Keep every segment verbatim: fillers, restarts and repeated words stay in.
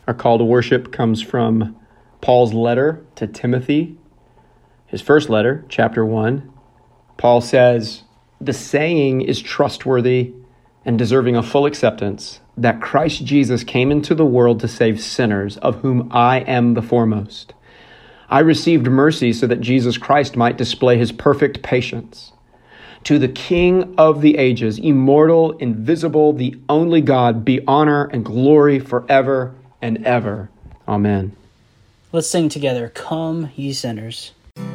Our call to worship comes from Paul's letter to Timothy, his first letter, chapter one. Paul says, "The saying is trustworthy and deserving of full acceptance, that Christ Jesus came into the world to save sinners, of whom I am the foremost. I received mercy so that Jesus Christ might display his perfect patience. To the King of the ages, immortal, invisible, the only God, be honor and glory forever and ever. Amen." Let's sing together, "Come, ye sinners."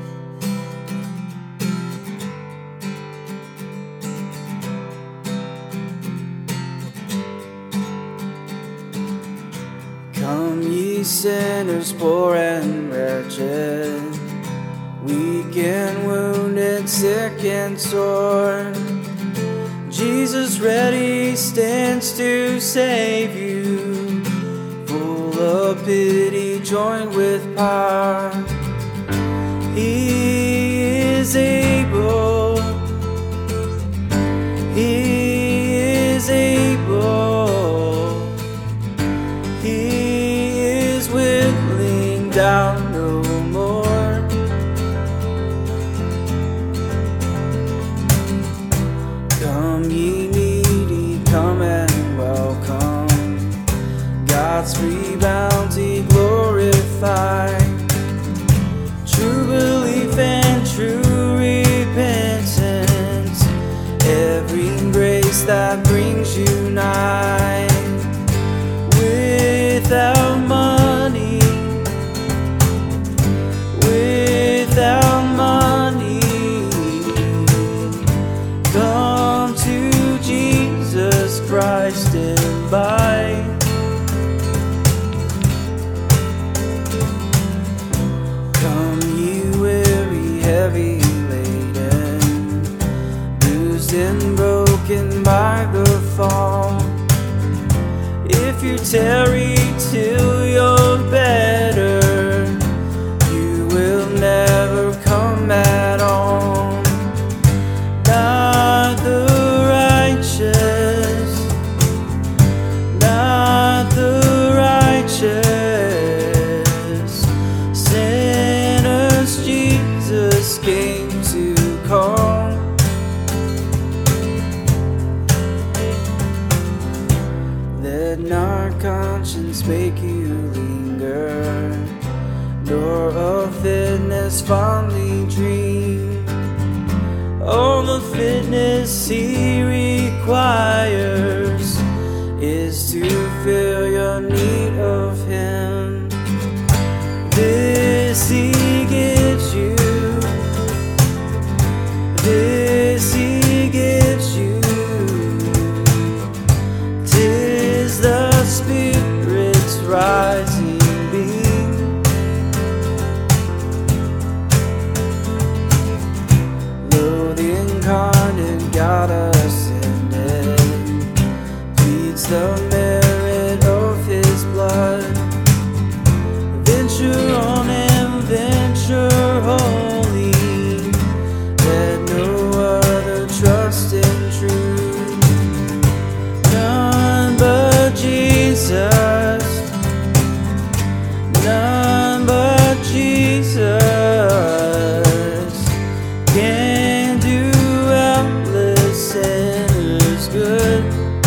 Come, ye sinners, poor and wretched, weak and wounded, sick and sore. Jesus ready stands to save you, full of pity, joined with power. He is able, He is able, He is willing, down no more. Come, ye needy, come and welcome God's free bounty glorified. True belief and true repentance, every grace that brings you nigh. Without money, without money, come to Jesus Christ and buy. Come, ye weary, heavy laden, bruised and broken by the fall. If you tarry till you're better, you will never come at all. Not the righteous, not the righteous, sinners Jesus came to call. Let not conscience make you linger, nor of fitness fondly dream. All the fitness he requires is to fill your need of him. This he gives you, this he gives you. Tis the Spirit's rising beam. Lo, the incarnate God ascended, pleads the merit of his blood. Venture on and venture holy, let no other trust in truth. None but Jesus, none but Jesus can do helpless sinners good.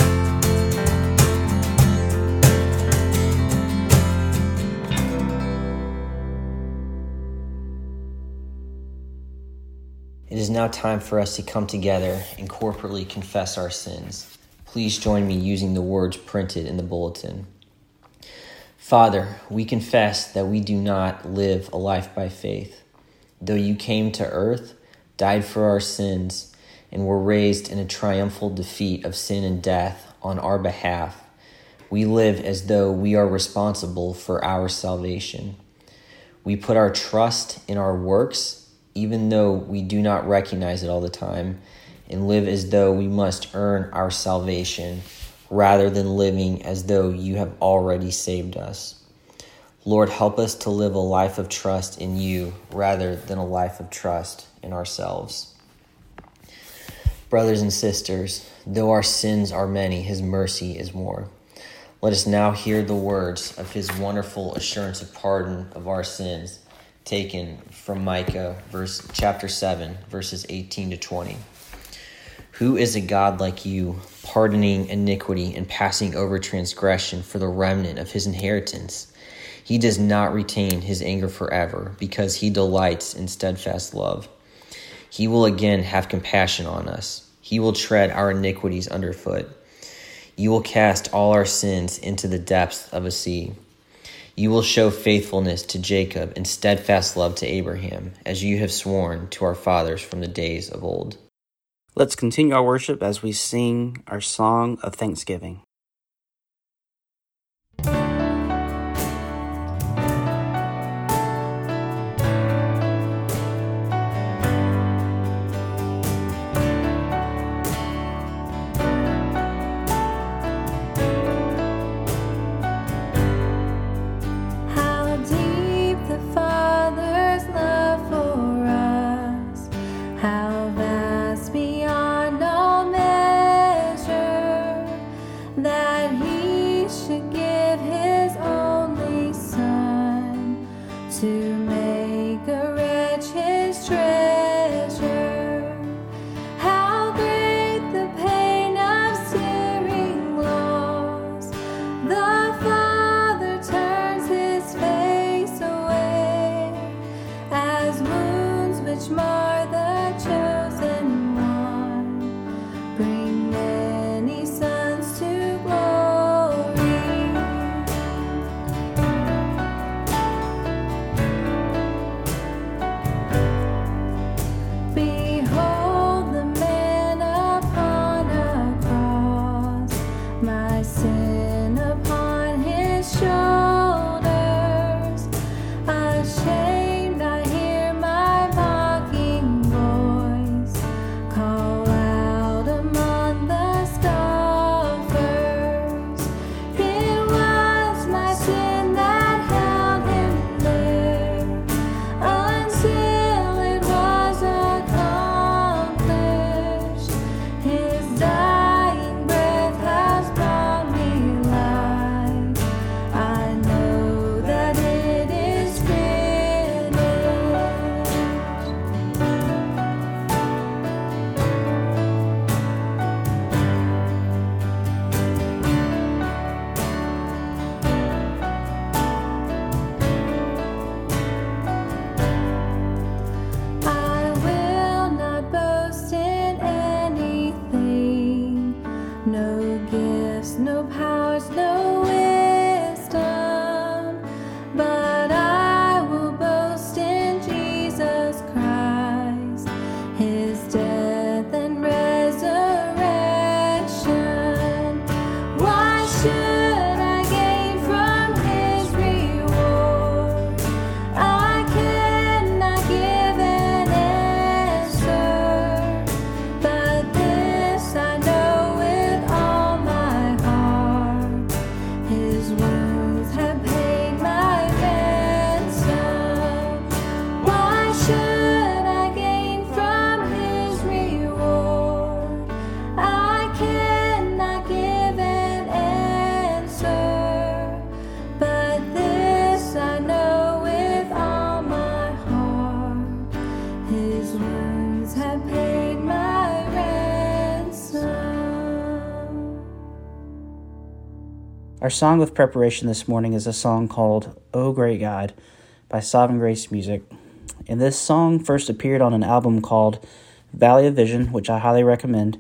It is now time for us to come together and corporately confess our sins. Please join me using the words printed in the bulletin. Father, we confess that we do not live a life by faith. Though you came to earth, died for our sins, and were raised in a triumphal defeat of sin and death on our behalf, we live as though we are responsible for our salvation. We put our trust in our works, even though we do not recognize it all the time, and live as though we must earn our salvation, rather than living as though you have already saved us. Lord, help us to live a life of trust in you, rather than a life of trust in ourselves. Brothers and sisters, though our sins are many, his mercy is more. Let us now hear the words of his wonderful assurance of pardon of our sins, taken from Micah, verse chapter seven, verses eighteen to twenty. Who is a God like you, pardoning iniquity and passing over transgression for the remnant of his inheritance? He does not retain his anger forever, because he delights in steadfast love. He will again have compassion on us. He will tread our iniquities underfoot. You will cast all our sins into the depths of a sea. You will show faithfulness to Jacob and steadfast love to Abraham, as you have sworn to our fathers from the days of old. Let's continue our worship as we sing our song of thanksgiving. Our song of preparation this morning is a song called "O Great God" by Sovereign Grace Music. And this song first appeared on an album called Valley of Vision, which I highly recommend.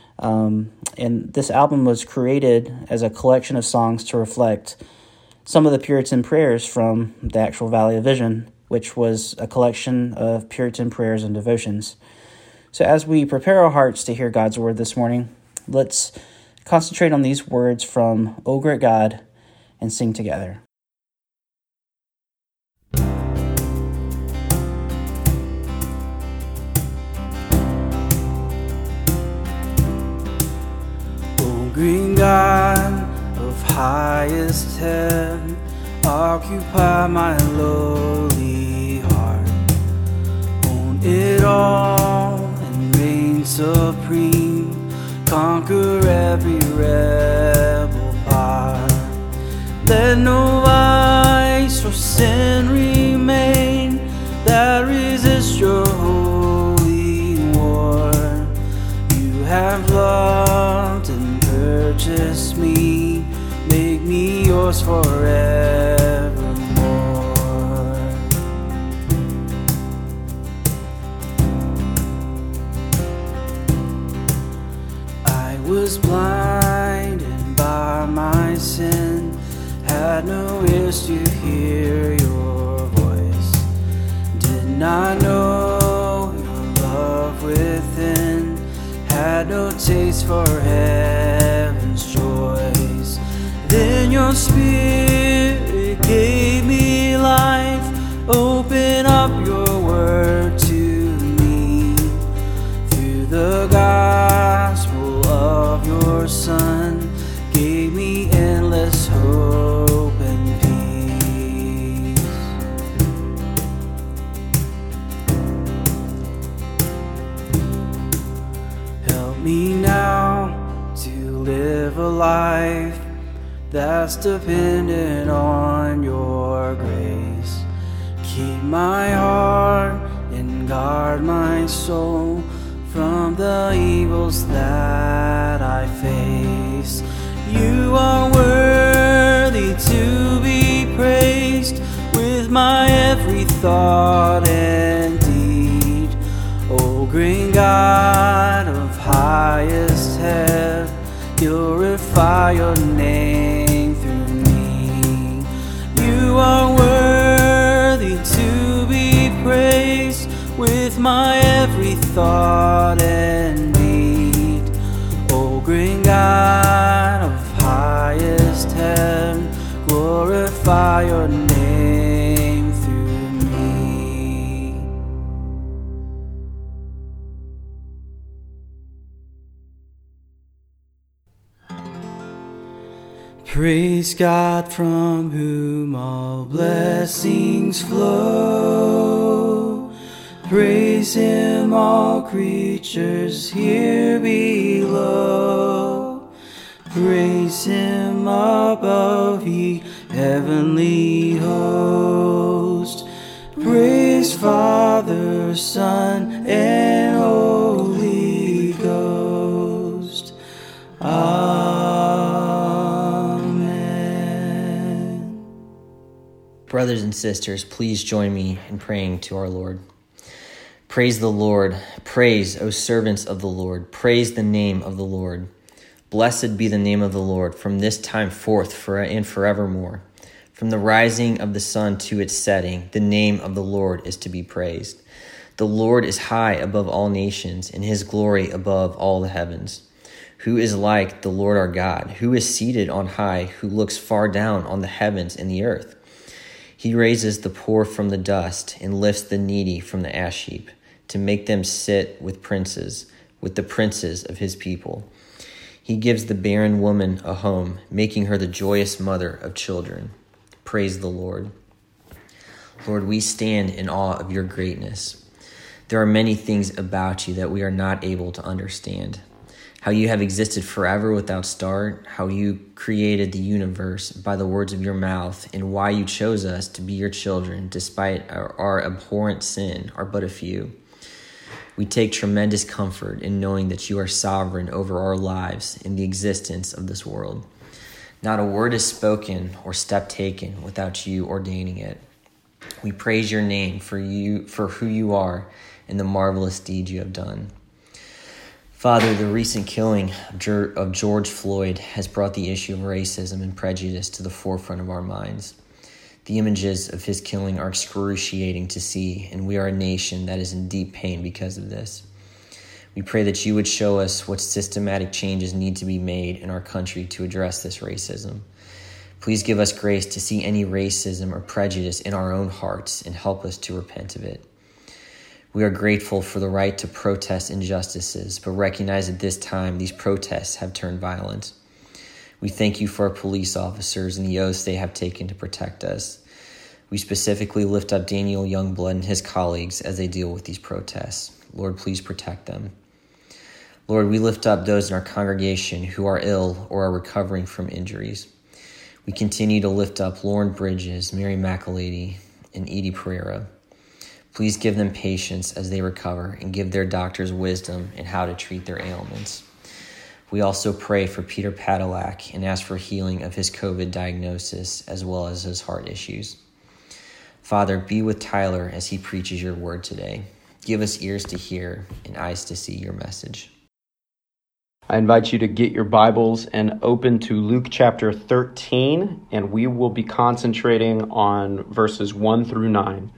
Um, and this album was created as a collection of songs to reflect some of the Puritan prayers from the actual Valley of Vision, which was a collection of Puritan prayers and devotions. So as we prepare our hearts to hear God's word this morning, let's concentrate on these words from O Great God and sing together. O great God of highest heaven, occupy my lowly heart. Own it all and reign supreme. Conquer every rebel part. yours forevermore. I was blinded by my sin, had no ears to hear your voice, did not know your love within, had no taste for heaven's joys. Then your spirit gave me life, open up your word to me, through the gospel of your Son, gave me endless hope and peace. Help me now to live a life that's dependent on your grace. Keep my heart and guard my soul from the evils that I face. You are worthy to be praised with my every thought and deed. O great God of highest heaven, glorify your name through me. You are worthy to be praised with my every thought and deed. O great God of highest heaven, glorify your name through me. Praise God, from whom all blessings flow. Praise him, all creatures here below. Praise him above, ye heavenly host. Praise Father, Son, and Holy Ghost. Amen. Brothers and sisters, please join me in praying to our Lord. Praise the Lord. Praise, O servants of the Lord. Praise the name of the Lord. Blessed be the name of the Lord from this time forth for and forevermore. From the rising of the sun to its setting, the name of the Lord is to be praised. The Lord is high above all nations, and his glory above all the heavens. Who is like the Lord our God, who is seated on high, who looks far down on the heavens and the earth? He raises the poor from the dust and lifts the needy from the ash heap, to make them sit with princes, with the princes of his people. He gives the barren woman a home, making her the joyous mother of children. Praise the Lord. Lord, we stand in awe of your greatness. There are many things about you that we are not able to understand. How you have existed forever without start, how you created the universe by the words of your mouth, and why you chose us to be your children despite our, our abhorrent sin are but a few. We take tremendous comfort in knowing that you are sovereign over our lives and the existence of this world. Not a word is spoken or step taken without you ordaining it. We praise your name for you, for who you are and the marvelous deeds you have done. Father, the recent killing of George Floyd has brought the issue of racism and prejudice to the forefront of our minds. The images of his killing are excruciating to see, and we are a nation that is in deep pain because of this. We pray that you would show us what systematic changes need to be made in our country to address this racism. Please give us grace to see any racism or prejudice in our own hearts and help us to repent of it. We are grateful for the right to protest injustices, but recognize at this time these protests have turned violent. We thank you for our police officers and the oaths they have taken to protect us. We specifically lift up Daniel Youngblood and his colleagues as they deal with these protests. Lord, please protect them. Lord, we lift up those in our congregation who are ill or are recovering from injuries. We continue to lift up Lauren Bridges, Mary McAlady, and Edie Pereira. Please give them patience as they recover and give their doctors wisdom in how to treat their ailments. We also pray for Peter Padillac and ask for healing of his COVID diagnosis as well as his heart issues. Father, be with Tyler as he preaches your word today. Give us ears to hear and eyes to see your message. I invite you to get your Bibles and open to Luke chapter thirteen, and we will be concentrating on verses one through nine.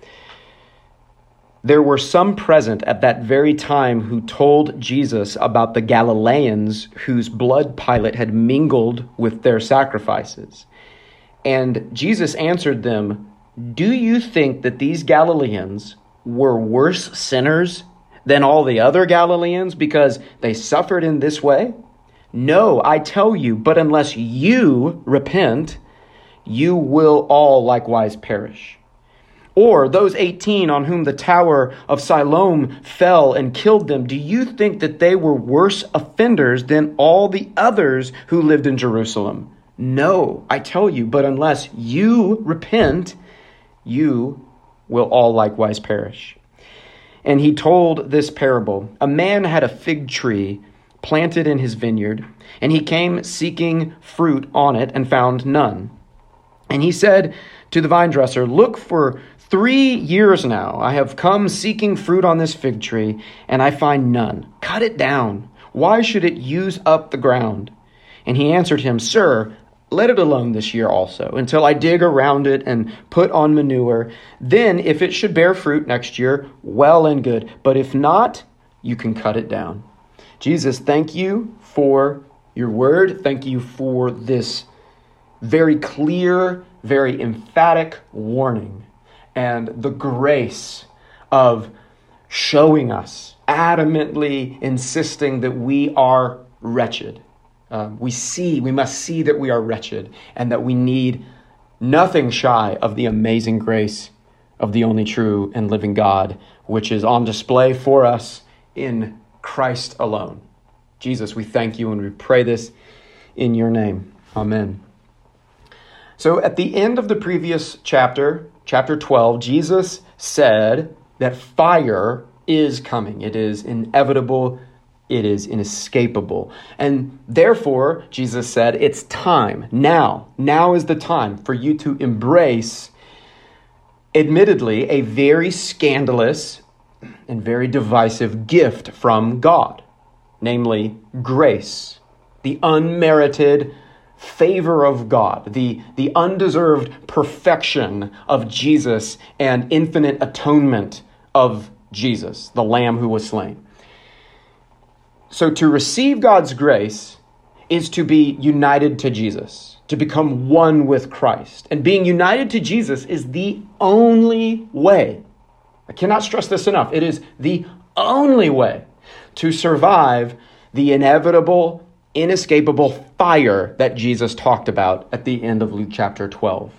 There were some present at that very time who told Jesus about the Galileans whose blood Pilate had mingled with their sacrifices. And Jesus answered them, "Do you think that these Galileans were worse sinners than all the other Galileans because they suffered in this way? No, I tell you, but unless you repent, you will all likewise perish. Or those eighteen on whom the tower of Siloam fell and killed them, do you think that they were worse offenders than all the others who lived in Jerusalem? No, I tell you, but unless you repent, you will all likewise perish." And he told this parable. A man had a fig tree planted in his vineyard, and he came seeking fruit on it and found none. And he said to the vine dresser, "Look, for three years now I have come seeking fruit on this fig tree, and I find none. Cut it down. Why should it use up the ground?" And he answered him, "Sir, let it alone this year also, until I dig around it and put on manure. Then if it should bear fruit next year, well and good. But if not, you can cut it down." Jesus, thank you for your word. Thank you for this very clear, very emphatic warning and the grace of showing us, adamantly insisting that we are wretched. Uh, we see, we must see that we are wretched and that we need nothing shy of the amazing grace of the only true and living God, which is on display for us in Christ alone. Jesus, we thank you and we pray this in your name. Amen. So at the end of the previous chapter, chapter twelve, Jesus said that fire is coming. It is inevitable. It is inescapable. And therefore, Jesus said, it's time. Now, now is the time for you to embrace, admittedly, a very scandalous and very divisive gift from God, namely grace, the unmerited favor of God, the, the undeserved perfection of Jesus and infinite atonement of Jesus, the Lamb who was slain. So to receive God's grace is to be united to Jesus, to become one with Christ. And being united to Jesus is the only way. I cannot stress this enough. It is the only way to survive the inevitable, inescapable fire that Jesus talked about at the end of Luke chapter twelve.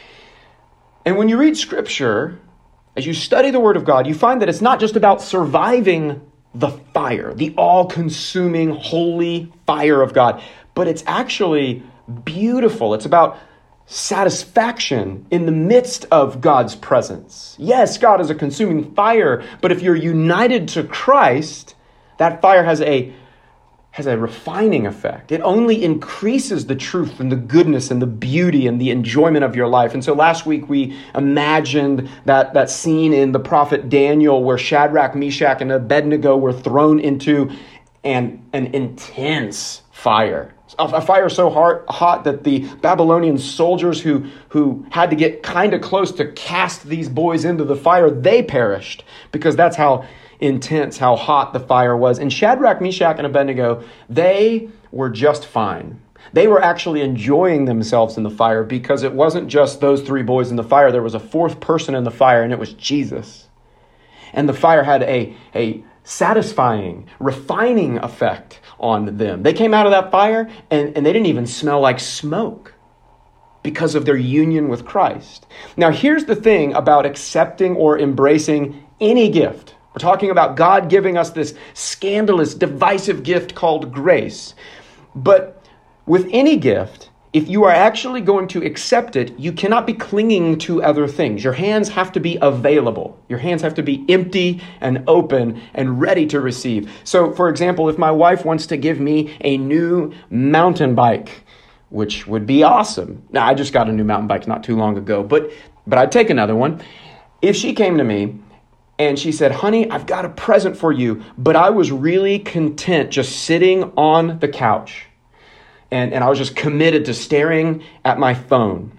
And when you read Scripture, as you study the Word of God, you find that it's not just about surviving the fire, the all-consuming holy fire of God, but it's actually beautiful. It's about satisfaction in the midst of God's presence. Yes, God is a consuming fire, but if you're united to Christ, that fire has a has a refining effect. It only increases the truth and the goodness and the beauty and the enjoyment of your life. And so last week we imagined that, that scene in the prophet Daniel where Shadrach, Meshach, and Abednego were thrown into an, an intense fire. A fire so hard, hot that the Babylonian soldiers who, who had to get kind of close to cast these boys into the fire, they perished because that's how intense, how hot the fire was. And Shadrach, Meshach, and Abednego, they were just fine. They were actually enjoying themselves in the fire because it wasn't just those three boys in the fire. There was a fourth person in the fire, and it was Jesus. And the fire had a, a satisfying, refining effect on them. They came out of that fire, and, and they didn't even smell like smoke because of their union with Christ. Now, here's the thing about accepting or embracing any gift. We're talking about God giving us this scandalous, divisive gift called grace. But with any gift, if you are actually going to accept it, you cannot be clinging to other things. Your hands have to be available. Your hands have to be empty and open and ready to receive. So, for example, if my wife wants to give me a new mountain bike, which would be awesome. Now, I just got a new mountain bike not too long ago, but but I'd take another one. If she came to me and she said, honey, I've got a present for you, but I was really content just sitting on the couch. And, and I was just committed to staring at my phone.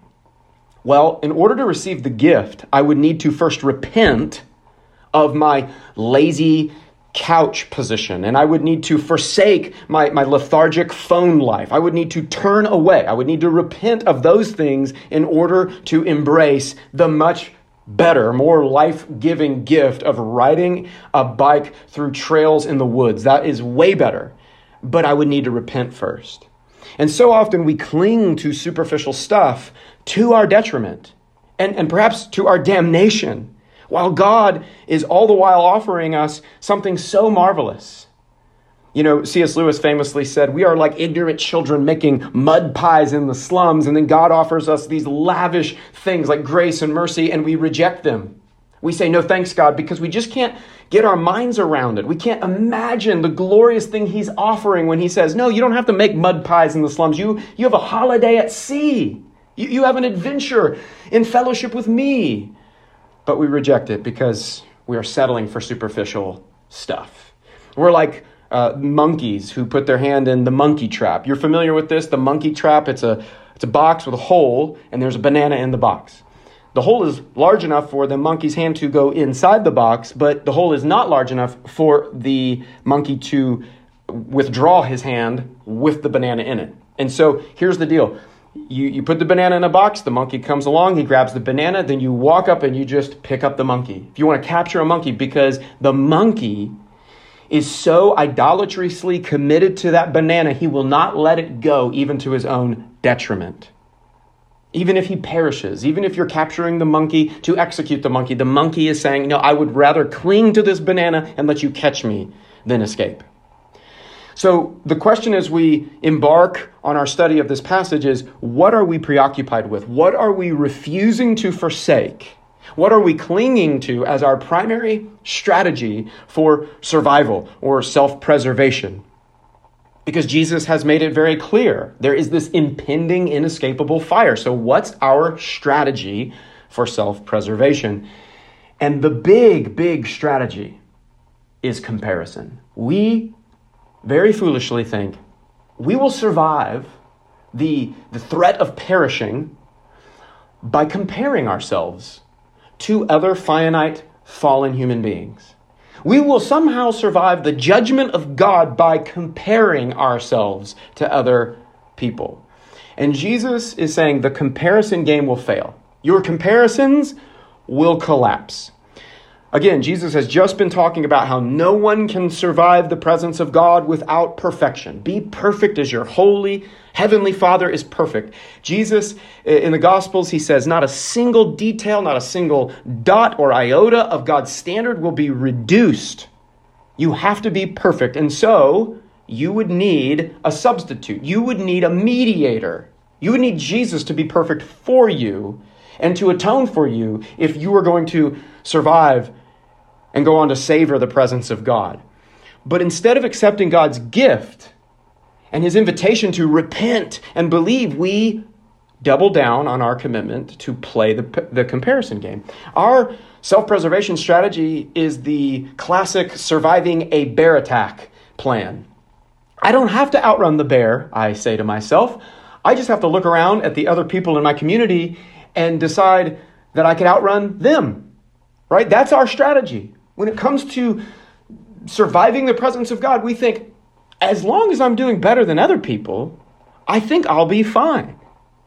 Well, in order to receive the gift, I would need to first repent of my lazy couch position. And I would need to forsake my, my lethargic phone life. I would need to turn away. I would need to repent of those things in order to embrace the much better, more life-giving gift of riding a bike through trails in the woods. That is way better. But I would need to repent first. And so often we cling to superficial stuff to our detriment and, and perhaps to our damnation, while God is all the while offering us something so marvelous. You know, C S Lewis famously said, we are like ignorant children making mud pies in the slums, and then God offers us these lavish things like grace and mercy, and we reject them. We say, no thanks, God, because we just can't get our minds around it. We can't imagine the glorious thing he's offering when he says, no, you don't have to make mud pies in the slums. You, you have a holiday at sea. You, you have an adventure in fellowship with me. But we reject it because we are settling for superficial stuff. We're like uh, monkeys who put their hand in the monkey trap. You're familiar with this? The monkey trap, it's a, it's a box with a hole, and there's a banana in the box. The hole is large enough for the monkey's hand to go inside the box, but the hole is not large enough for the monkey to withdraw his hand with the banana in it. And so here's the deal. You, you put the banana in a box, the monkey comes along, he grabs the banana, then you walk up and you just pick up the monkey. If you want to capture a monkey, because the monkey is so idolatrously committed to that banana, he will not let it go even to his own detriment. Even if he perishes, even if you're capturing the monkey to execute the monkey, the monkey is saying, no, I would rather cling to this banana and let you catch me than escape. So the question as we embark on our study of this passage is, what are we preoccupied with? What are we refusing to forsake? What are we clinging to as our primary strategy for survival or self-preservation? Because Jesus has made it very clear. There is this impending, inescapable fire. So what's our strategy for self-preservation? And the big, big strategy is comparison. We very foolishly think we will survive the, the threat of perishing by comparing ourselves to other finite, fallen human beings. We will somehow survive the judgment of God by comparing ourselves to other people. And Jesus is saying the comparison game will fail. Your comparisons will collapse. Again, Jesus has just been talking about how no one can survive the presence of God without perfection. Be perfect as your holy Heavenly Father is perfect. Jesus, in the Gospels, he says not a single detail, not a single dot or iota of God's standard will be reduced. You have to be perfect. And so you would need a substitute. You would need a mediator. You would need Jesus to be perfect for you and to atone for you if you were going to survive and go on to savor the presence of God. But instead of accepting God's gift and his invitation to repent and believe, we double down on our commitment to play the, the comparison game. Our self-preservation strategy is the classic surviving a bear attack plan. I don't have to outrun the bear, I say to myself. I just have to look around at the other people in my community and decide that I can outrun them, right? That's our strategy. When it comes to surviving the presence of God, we think, as long as I'm doing better than other people, I think I'll be fine.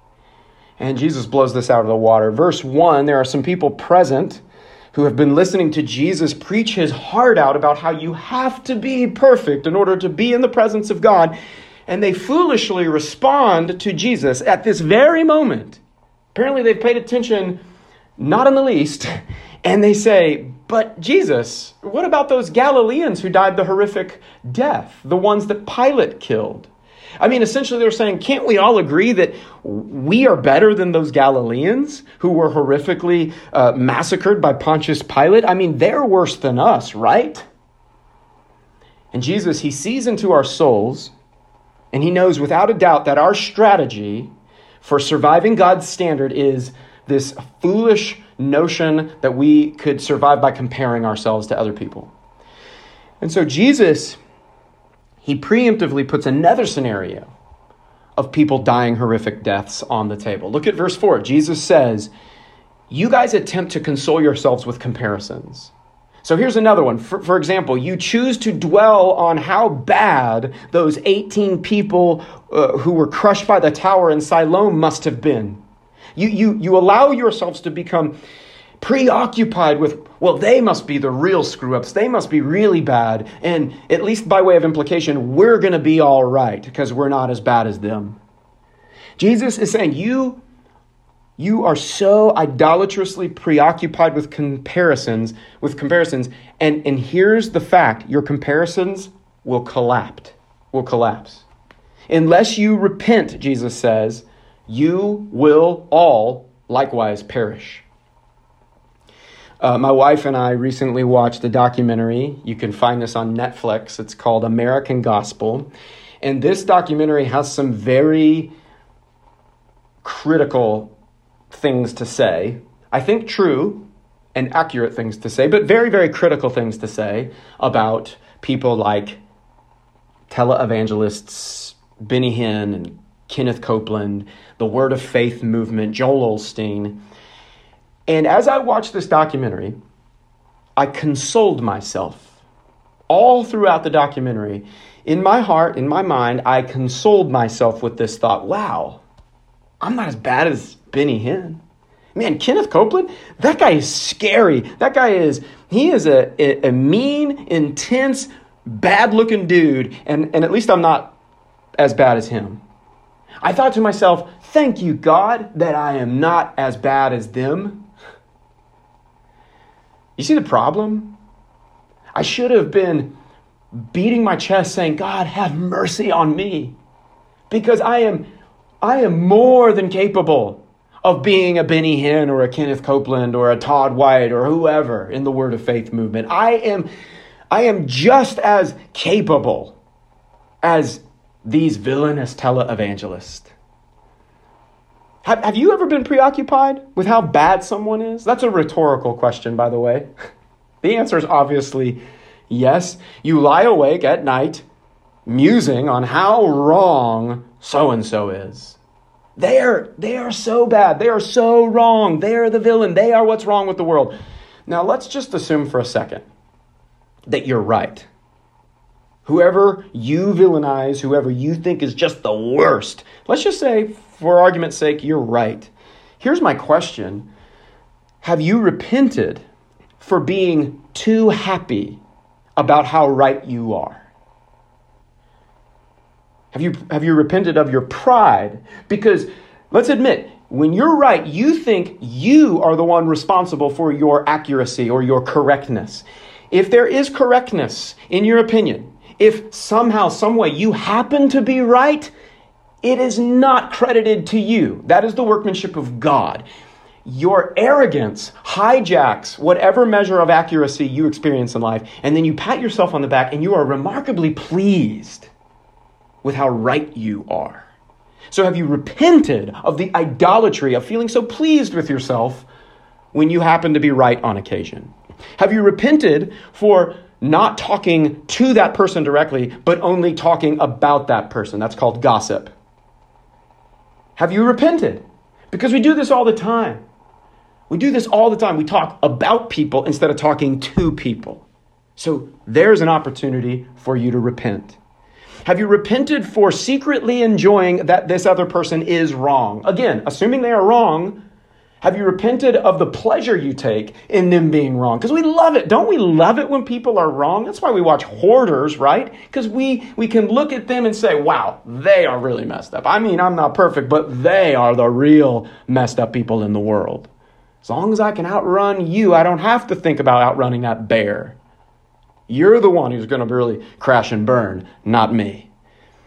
And Jesus blows this out of the water. Verse one, there are some people present who have been listening to Jesus preach his heart out about how you have to be perfect in order to be in the presence of God. And they foolishly respond to Jesus at this very moment. Apparently they've paid attention, not in the least. And they say, but Jesus, what about those Galileans who died the horrific death? The ones that Pilate killed? I mean, essentially they're saying, can't we all agree that we are better than those Galileans who were horrifically uh, massacred by Pontius Pilate? I mean, they're worse than us, right? And Jesus, he sees into our souls, and he knows without a doubt that our strategy for surviving God's standard is this foolish notion that we could survive by comparing ourselves to other people. And so Jesus, he preemptively puts another scenario of people dying horrific deaths on the table. Look at verse four. Jesus says, you guys attempt to console yourselves with comparisons. So here's another one. For, for example, you choose to dwell on how bad those eighteen people uh, who were crushed by the tower in Siloam must have been. You, you, you allow yourselves to become preoccupied with, well, they must be the real screw-ups. They must be really bad. And at least by way of implication, we're going to be all right because we're not as bad as them. Jesus is saying, you, you are so idolatrously preoccupied with comparisons, with comparisons. And, and here's the fact, your comparisons will collapse, will collapse. Unless you repent, Jesus says, you will all likewise perish. Uh, my wife and I recently watched a documentary. You can find this on Netflix. It's called American Gospel. And this documentary has some very critical things to say. I think true and accurate things to say, but very, very critical things to say about people like televangelists Benny Hinn and Kenneth Copeland, the Word of Faith movement, Joel Osteen. And as I watched this documentary, I consoled myself all throughout the documentary. In my heart, in my mind, I consoled myself with this thought, wow, I'm not as bad as Benny Hinn. Man, Kenneth Copeland, that guy is scary. That guy is, he is a, a, a mean, intense, bad-looking dude. And, and at least I'm not as bad as him. I thought to myself, thank you, God, that I am not as bad as them. You see the problem? I should have been beating my chest saying, God, have mercy on me. Because I am, I am more than capable of being a Benny Hinn or a Kenneth Copeland or a Todd White or whoever in the Word of Faith movement. I am, I am just as capable as these villainous televangelists. Have, have you ever been preoccupied with how bad someone is? That's a rhetorical question, by the way. The answer is obviously yes. You lie awake at night musing on how wrong so-and-so is. They are, they are so bad. They are so wrong. They are the villain. They are what's wrong with the world. Now, let's just assume for a second that you're right. Whoever you villainize, whoever you think is just the worst, let's just say, for argument's sake, you're right. Here's my question. Have you repented for being too happy about how right you are? Have you, have you repented of your pride? Because let's admit, when you're right, you think you are the one responsible for your accuracy or your correctness. If there is correctness in your opinion, if somehow, some way you happen to be right, it is not credited to you. That is the workmanship of God. Your arrogance hijacks whatever measure of accuracy you experience in life, and then you pat yourself on the back and you are remarkably pleased with how right you are. So have you repented of the idolatry of feeling so pleased with yourself when you happen to be right on occasion? Have you repented for not talking to that person directly, but only talking about that person? That's called gossip. Have you repented? Because we do this all the time. We do this all the time. We talk about people instead of talking to people. So there's an opportunity for you to repent. Have you repented for secretly enjoying that this other person is wrong? Again, assuming they are wrong, have you repented of the pleasure you take in them being wrong? Because we love it. Don't we love it when people are wrong? That's why we watch Hoarders, right? Because we, we can look at them and say, wow, they are really messed up. I mean, I'm not perfect, but they are the real messed up people in the world. As long as I can outrun you, I don't have to think about outrunning that bear. You're the one who's going to really crash and burn, not me.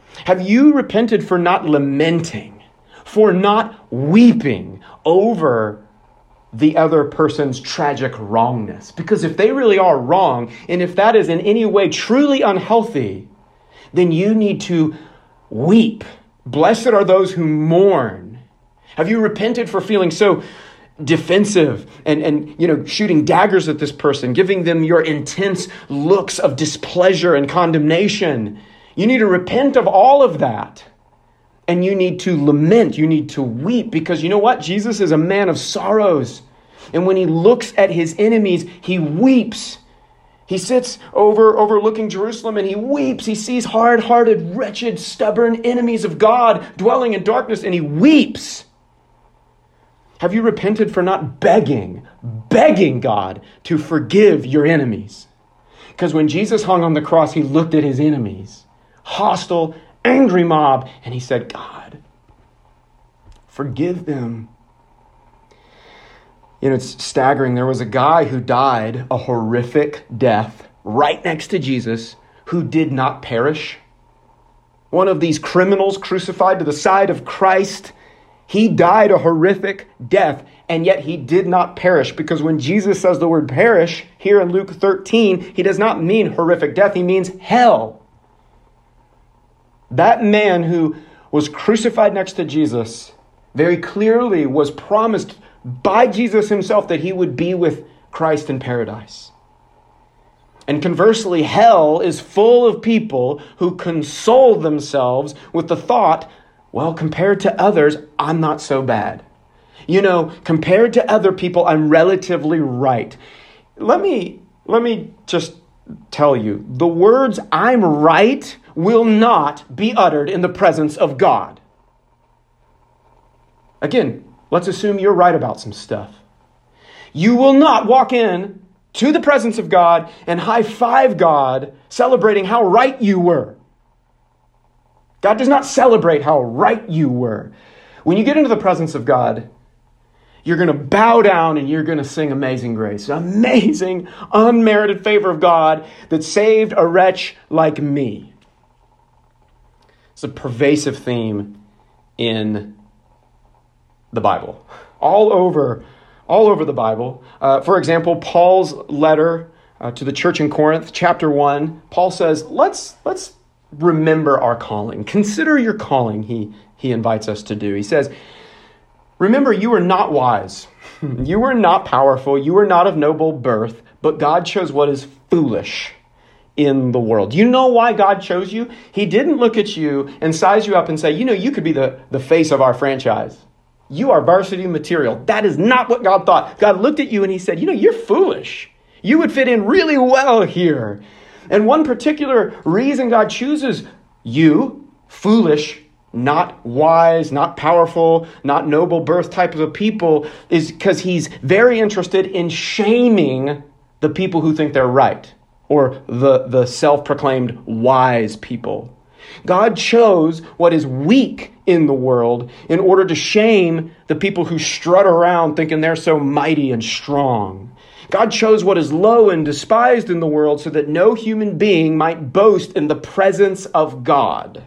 Have you repented for not lamenting, for not weeping over the other person's tragic wrongness? Because if they really are wrong, and if that is in any way truly unhealthy, then you need to weep. Blessed are those who mourn. Have you repented for feeling so defensive and, and, you know, shooting daggers at this person, giving them your intense looks of displeasure and condemnation? You need to repent of all of that. And you need to lament. You need to weep, because you know what? Jesus is a man of sorrows. And when he looks at his enemies, he weeps. He sits over overlooking Jerusalem and he weeps. He sees hard-hearted, wretched, stubborn enemies of God dwelling in darkness, and he weeps. Have you repented for not begging, begging God to forgive your enemies? Because when Jesus hung on the cross, he looked at his enemies, hostile, angry mob, and he said, God, forgive them. You know, it's staggering. There was a guy who died a horrific death right next to Jesus who did not perish. One of these criminals crucified to the side of Christ, he died a horrific death, and yet he did not perish, because when Jesus says the word perish here in Luke thirteen, he does not mean horrific death. He means hell. That man who was crucified next to Jesus very clearly was promised by Jesus himself that he would be with Christ in paradise. And conversely, hell is full of people who console themselves with the thought, well, compared to others, I'm not so bad. You know, compared to other people, I'm relatively right. Let me, let me just tell you, the words I'm right will not be uttered in the presence of God. Again, let's assume you're right about some stuff. You will not walk in to the presence of God and high-five God, celebrating how right you were. God does not celebrate how right you were. When you get into the presence of God, you're going to bow down and you're going to sing Amazing Grace. Amazing, unmerited favor of God that saved a wretch like me. It's a pervasive theme in the Bible, all over, all over the Bible. Uh, for example, Paul's letter uh, to the church in Corinth, chapter one, Paul says, let's, let's remember our calling. Consider your calling, he, he invites us to do. He says, remember, you were not wise. You were not powerful. You were not of noble birth, but God chose what is foolish in the world. You know why God chose you? He didn't look at you and size you up and say, you know, you could be the, the face of our franchise. You are varsity material. That is not what God thought. God looked at you and he said, you know, you're foolish. You would fit in really well here. And one particular reason God chooses you, foolish, not wise, not powerful, not noble birth type of people, is because he's very interested in shaming the people who think they're right, or the, the self-proclaimed wise people. God chose what is weak in the world in order to shame the people who strut around thinking they're so mighty and strong. God chose what is low and despised in the world so that no human being might boast in the presence of God.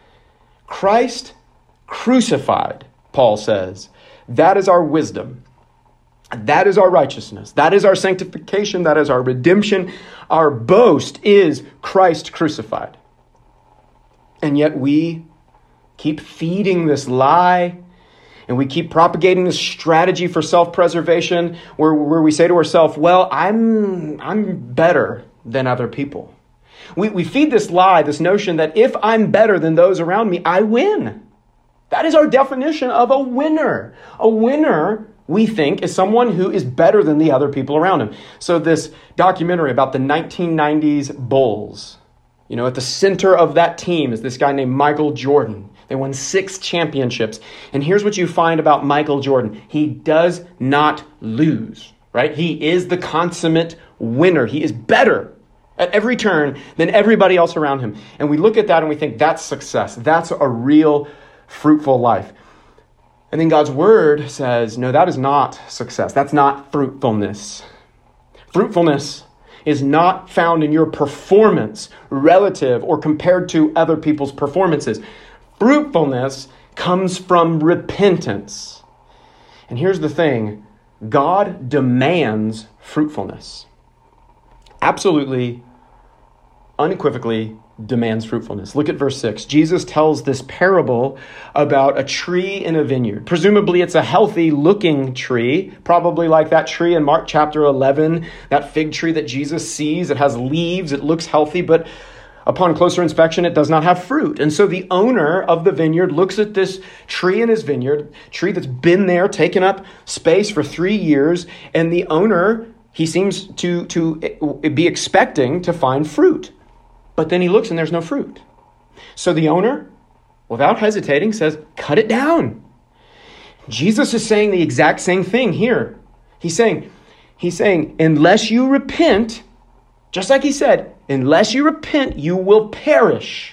Christ crucified, Paul says, that is our wisdom. That is our righteousness. That is our sanctification. That is our redemption. Our boast is Christ crucified. And yet we keep feeding this lie, and we keep propagating this strategy for self-preservation where, where we say to ourselves, well, I'm, I'm better than other people. We, we feed this lie, this notion that if I'm better than those around me, I win. That is our definition of a winner. A winner, we think, is someone who is better than the other people around him. So this documentary about the nineteen nineties Bulls, you know, at the center of that team is this guy named Michael Jordan. They won six championships. And here's what you find about Michael Jordan. He does not lose, right? He is the consummate winner. He is better at every turn than everybody else around him. And we look at that and we think that's success. That's a real fruitful life. And then God's word says, no, that is not success. That's not fruitfulness. Fruitfulness is not found in your performance relative or compared to other people's performances. Fruitfulness comes from repentance. And here's the thing, God demands fruitfulness. Absolutely, unequivocally demands fruitfulness. Look at verse six. Jesus tells this parable about a tree in a vineyard. Presumably it's a healthy looking tree, probably like that tree in Mark chapter eleven, that fig tree that Jesus sees. It has leaves, it looks healthy, but upon closer inspection, it does not have fruit. And so the owner of the vineyard looks at this tree in his vineyard, tree that's been there, taken up space for three years, and the owner, he seems to, to be expecting to find fruit. But then he looks and there's no fruit. So the owner, without hesitating, says, cut it down. Jesus is saying the exact same thing here. He's saying, he's saying, unless you repent, just like he said, unless you repent, you will perish.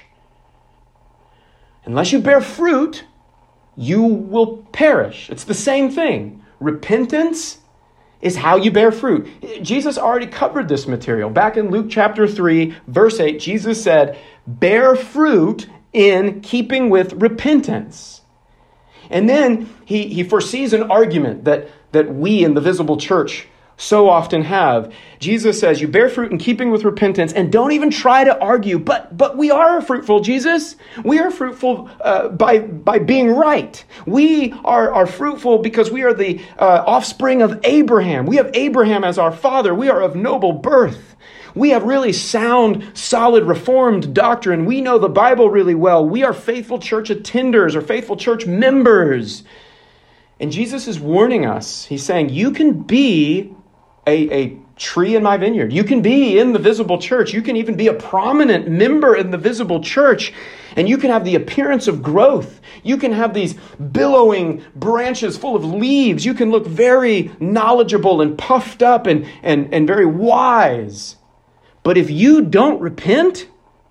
Unless you bear fruit, you will perish. It's the same thing. Repentance is how you bear fruit. Jesus already covered this material. Back in Luke chapter three, verse eight, Jesus said, bear fruit in keeping with repentance. And then he, he foresees an argument that, that we in the visible church so often have. Jesus says, you bear fruit in keeping with repentance, and don't even try to argue, but but we are fruitful, Jesus. We are fruitful uh, by, by being right. We are, are fruitful because we are the uh, offspring of Abraham. We have Abraham as our father. We are of noble birth. We have really sound, solid, reformed doctrine. We know the Bible really well. We are faithful church attenders or faithful church members. And Jesus is warning us. He's saying, you can be A, a tree in my vineyard. You can be in the visible church. You can even be a prominent member in the visible church. And you can have the appearance of growth. You can have these billowing branches full of leaves. You can look very knowledgeable and puffed up and, and, and very wise. But if you don't repent,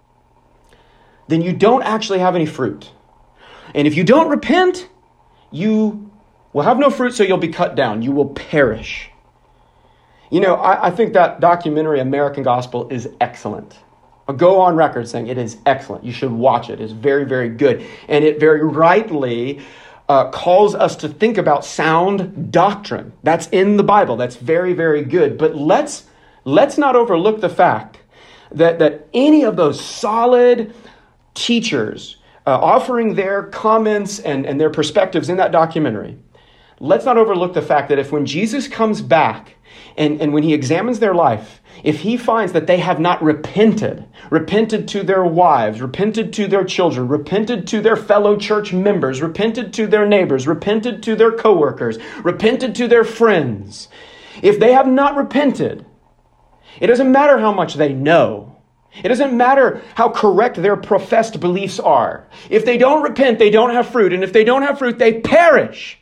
then you don't actually have any fruit. And if you don't repent, you will have no fruit, so you'll be cut down. You will perish. You know, I, I think that documentary, American Gospel, is excellent. I'll go on record saying it is excellent. You should watch it. It's very, very good. And it very rightly uh, calls us to think about sound doctrine. That's in the Bible. That's very, very good. But let's let's not overlook the fact that, that any of those solid teachers uh, offering their comments and, and their perspectives in that documentary, let's not overlook the fact that if when Jesus comes back and, and when he examines their life, if he finds that they have not repented, repented to their wives, repented to their children, repented to their fellow church members, repented to their neighbors, repented to their coworkers, repented to their friends, if they have not repented, it doesn't matter how much they know. It doesn't matter how correct their professed beliefs are. If they don't repent, they don't have fruit. And if they don't have fruit, they perish.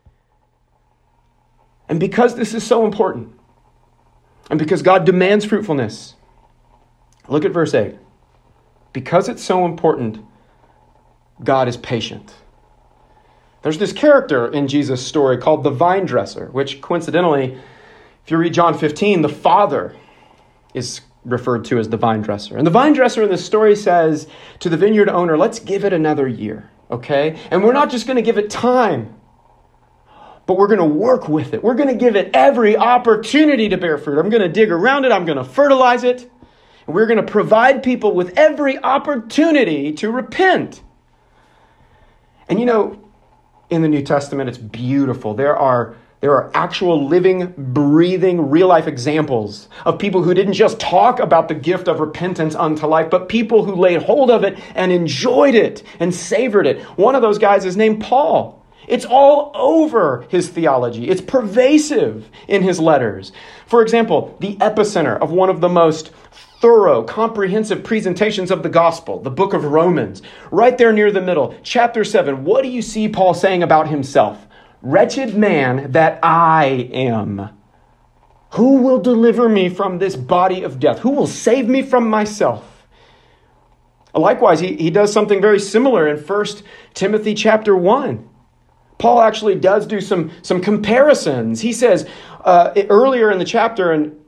And because this is so important, and because God demands fruitfulness, look at verse eight. Because it's so important, God is patient. There's this character in Jesus' story called the vine dresser, which coincidentally, if you read John fifteen, the Father is referred to as the vine dresser. And the vine dresser in this story says to the vineyard owner, let's give it another year, okay? And we're not just going to give it time, but we're going to work with it. We're going to give it every opportunity to bear fruit. I'm going to dig around it. I'm going to fertilize it. And we're going to provide people with every opportunity to repent. And you know, in the New Testament, it's beautiful. There are There are actual living, breathing, real-life examples of people who didn't just talk about the gift of repentance unto life, but people who laid hold of it and enjoyed it and savored it. One of those guys is named Paul. It's all over his theology. It's pervasive in his letters. For example, the epicenter of one of the most thorough, comprehensive presentations of the gospel, the book of Romans, right there near the middle, chapter seven. What do you see Paul saying about himself? Wretched man that I am. Who will deliver me from this body of death? Who will save me from myself? Likewise, he, he does something very similar in First Timothy chapter one. Paul actually does do some, some comparisons. He says uh, earlier in the chapter, in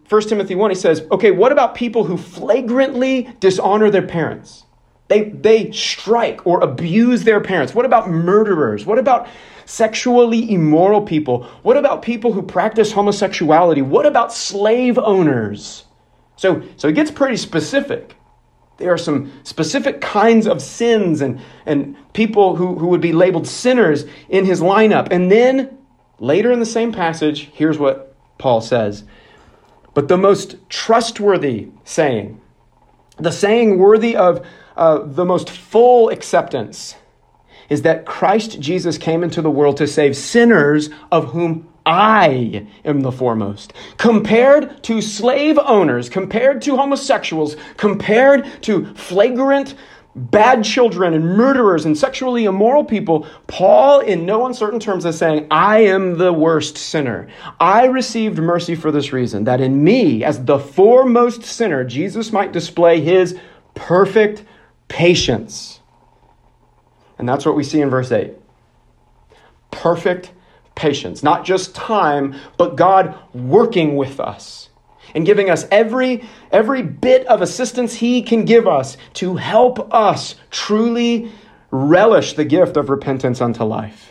First Timothy one, he says, okay, what about people who flagrantly dishonor their parents? They, they strike or abuse their parents. What about murderers? What about sexually immoral people? What about people who practice homosexuality? What about slave owners? So, so it gets pretty specific. There are some specific kinds of sins and, and people who, who would be labeled sinners in his lineup. And then later in the same passage, here's what Paul says. But the most trustworthy saying, the saying worthy of uh, the most full acceptance, is that Christ Jesus came into the world to save sinners, of whom I am the foremost. Compared to slave owners, compared to homosexuals, compared to flagrant bad children and murderers and sexually immoral people, Paul, in no uncertain terms, is saying, I am the worst sinner. I received mercy for this reason, that in me, as the foremost sinner, Jesus might display his perfect patience. And that's what we see in verse eight. Perfect patience. Not just time, but God working with us and giving us every, every bit of assistance he can give us to help us truly relish the gift of repentance unto life.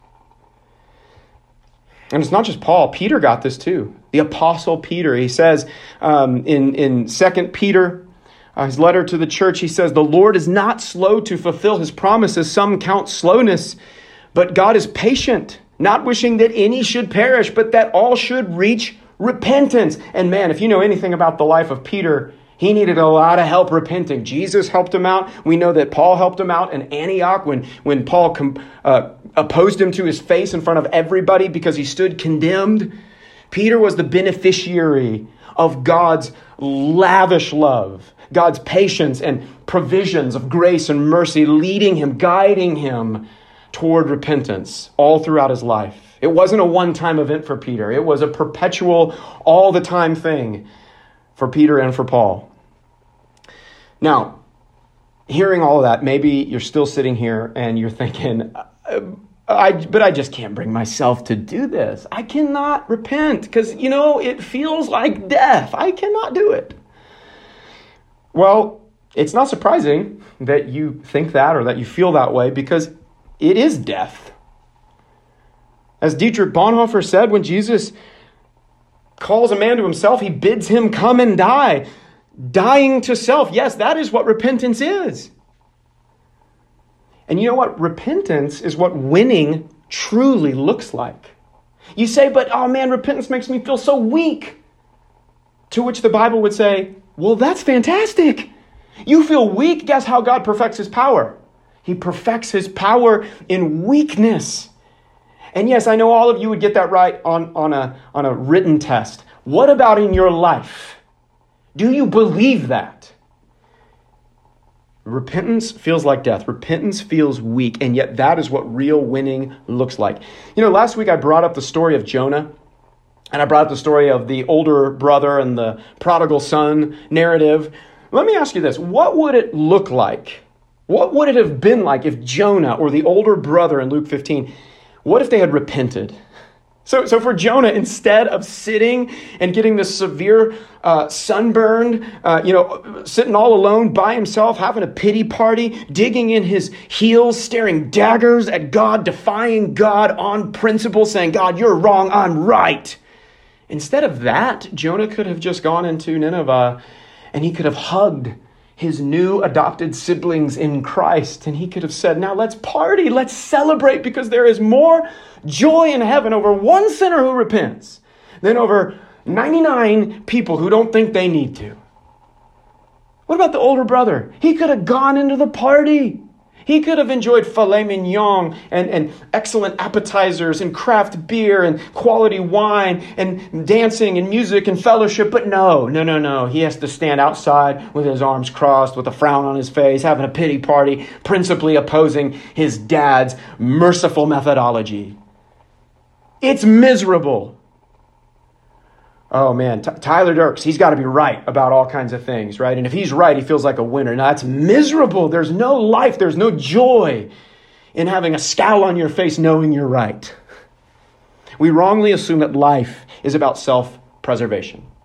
And it's not just Paul. Peter got this too. The Apostle Peter, he says um, in, in Second Peter, Uh, his letter to the church, he says, the Lord is not slow to fulfill his promises. Some count slowness, but God is patient, not wishing that any should perish, but that all should reach repentance. And man, if you know anything about the life of Peter, he needed a lot of help repenting. Jesus helped him out. We know that Paul helped him out in Antioch when, when Paul com- uh, opposed him to his face in front of everybody because he stood condemned. Peter was the beneficiary of God's lavish love, God's patience and provisions of grace and mercy, leading him, guiding him toward repentance all throughout his life. It wasn't a one-time event for Peter. It was a perpetual, all-the-time thing for Peter and for Paul. Now, hearing all of that, maybe you're still sitting here and you're thinking, I, but I just can't bring myself to do this. I cannot repent because, you know, it feels like death. I cannot do it. Well, it's not surprising that you think that or that you feel that way because it is death. As Dietrich Bonhoeffer said, when Jesus calls a man to himself, he bids him come and die. Dying to self. Yes, that is what repentance is. And you know what? Repentance is what winning truly looks like. You say, but oh man, repentance makes me feel so weak. To which the Bible would say, well, that's fantastic. You feel weak. Guess how God perfects his power? He perfects his power in weakness. And yes, I know all of you would get that right on, on, a, on a written test. What about in your life? Do you believe that? Repentance feels like death. Repentance feels weak. And yet that is what real winning looks like. You know, last week I brought up the story of Jonah. And I brought up the story of the older brother and the prodigal son narrative. Let me ask you this. What would it look like? What would it have been like if Jonah or the older brother in Luke fifteen, what if they had repented? So, so for Jonah, instead of sitting and getting this severe uh, sunburn, uh, you know, sitting all alone by himself, having a pity party, digging in his heels, staring daggers at God, defying God on principle, saying, God, you're wrong, I'm right. Instead of that, Jonah could have just gone into Nineveh and he could have hugged his new adopted siblings in Christ. And he could have said, now let's party, let's celebrate, because there is more joy in heaven over one sinner who repents than over ninety-nine people who don't think they need to. What about the older brother? He could have gone into the party. He could have enjoyed filet mignon and, and excellent appetizers and craft beer and quality wine and dancing and music and fellowship. But no, no, no, no. He has to stand outside with his arms crossed, with a frown on his face, having a pity party, principally opposing his dad's merciful methodology. It's miserable. Oh man, T- Tyler Dirks, he's got to be right about all kinds of things, right? And if he's right, he feels like a winner. Now that's miserable. There's no life. There's no joy in having a scowl on your face knowing you're right. We wrongly assume that life is about self-preservation.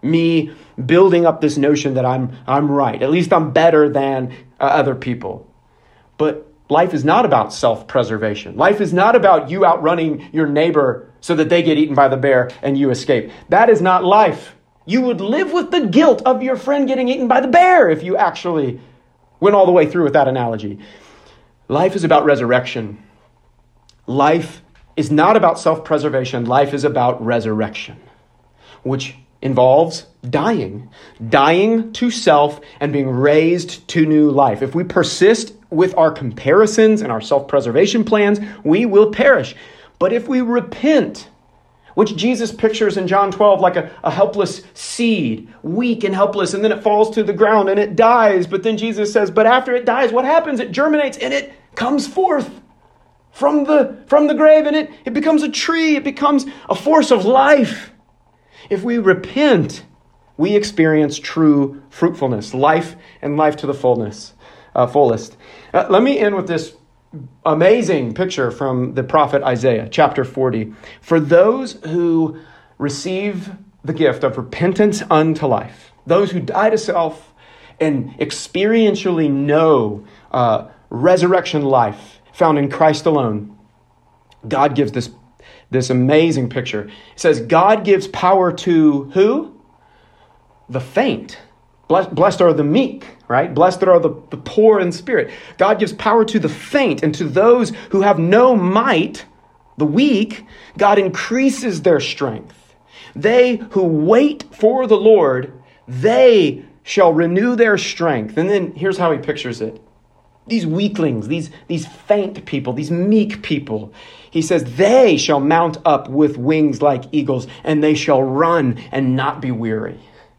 me building up this notion that I'm I'm right. At least I'm better than uh, other people. But life is not about self-preservation. Life is not about you outrunning your neighbor so that they get eaten by the bear and you escape. That is not life. You would live with the guilt of your friend getting eaten by the bear if you actually went all the way through with that analogy. Life is about resurrection. Life is not about self-preservation. Life is about resurrection, which involves dying, dying to self and being raised to new life. If we persist with our comparisons and our self-preservation plans, we will perish. But if we repent, which Jesus pictures in John twelve like a, a helpless seed, weak and helpless, and then it falls to the ground and it dies. But then Jesus says, but after it dies, what happens? It germinates and it comes forth from the, from the grave, and it, it becomes a tree. It becomes a force of life. If we repent, we experience true fruitfulness, life and life to the fullness, uh, fullest. Uh, let me end with this amazing picture from the prophet Isaiah, chapter forty. For those who receive the gift of repentance unto life, those who die to self and experientially know uh, resurrection life found in Christ alone, God gives this, this amazing picture. It says, God gives power to who? The faint. Blessed, blessed are the meek, right? Blessed are the, the poor in spirit. God gives power to the faint, and to those who have no might, the weak, God increases their strength. They who wait for the Lord, they shall renew their strength. And then here's how he pictures it. These weaklings, these, these faint people, these meek people, he says, they shall mount up with wings like eagles, and they shall run and not be weary.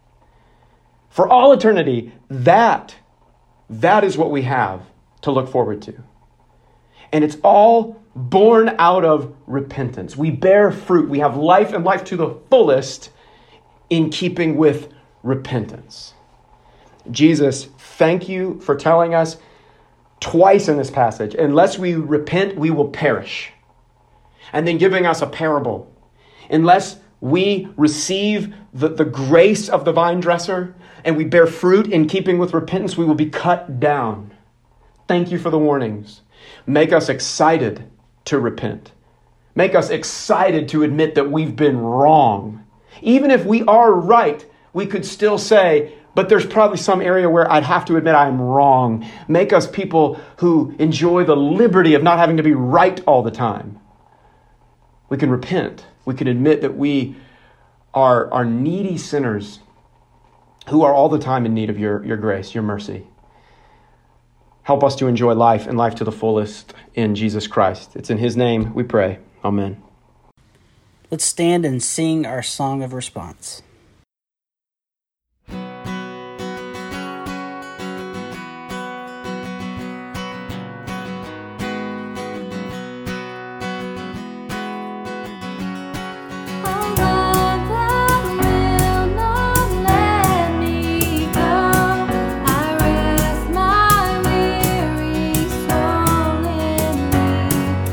For all eternity, that, that is what we have to look forward to. And it's all born out of repentance. We bear fruit. We have life and life to the fullest in keeping with repentance. Jesus, thank you for telling us twice in this passage, unless we repent, we will perish. And then giving us a parable. Unless we receive the, the grace of the vine dresser and we bear fruit in keeping with repentance, we will be cut down. Thank you for the warnings. Make us excited to repent. Make us excited to admit that we've been wrong. Even if we are right, we could still say, but there's probably some area where I'd have to admit I'm wrong. Make us people who enjoy the liberty of not having to be right all the time. We can repent. We can admit that we are, are needy sinners who are all the time in need of your, your grace, your mercy. Help us to enjoy life and life to the fullest in Jesus Christ. It's in his name we pray. Amen. Let's stand and sing our song of response.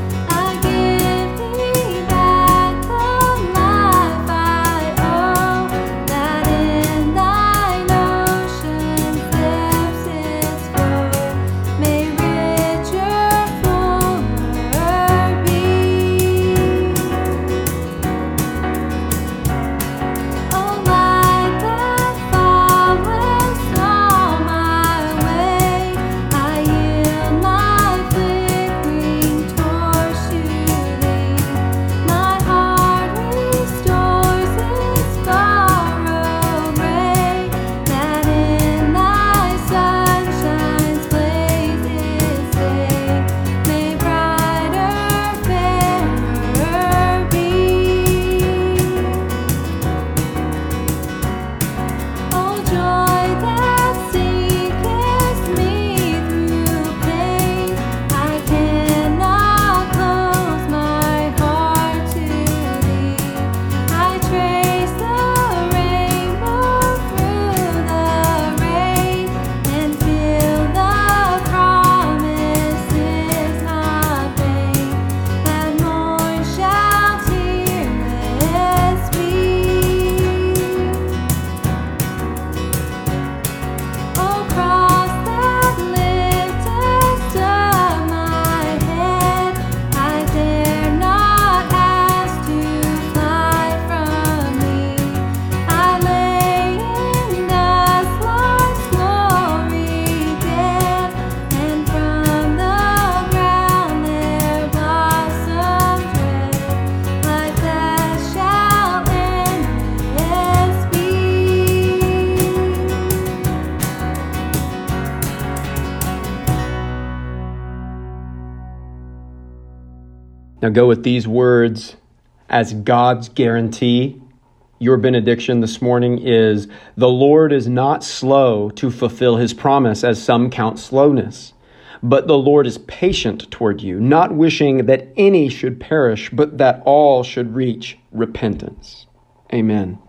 I give thee back the life I owe. Now go with these words as God's guarantee. Your benediction this morning is, the Lord is not slow to fulfill his promise, as some count slowness, but the Lord is patient toward you, not wishing that any should perish, but that all should reach repentance. Amen.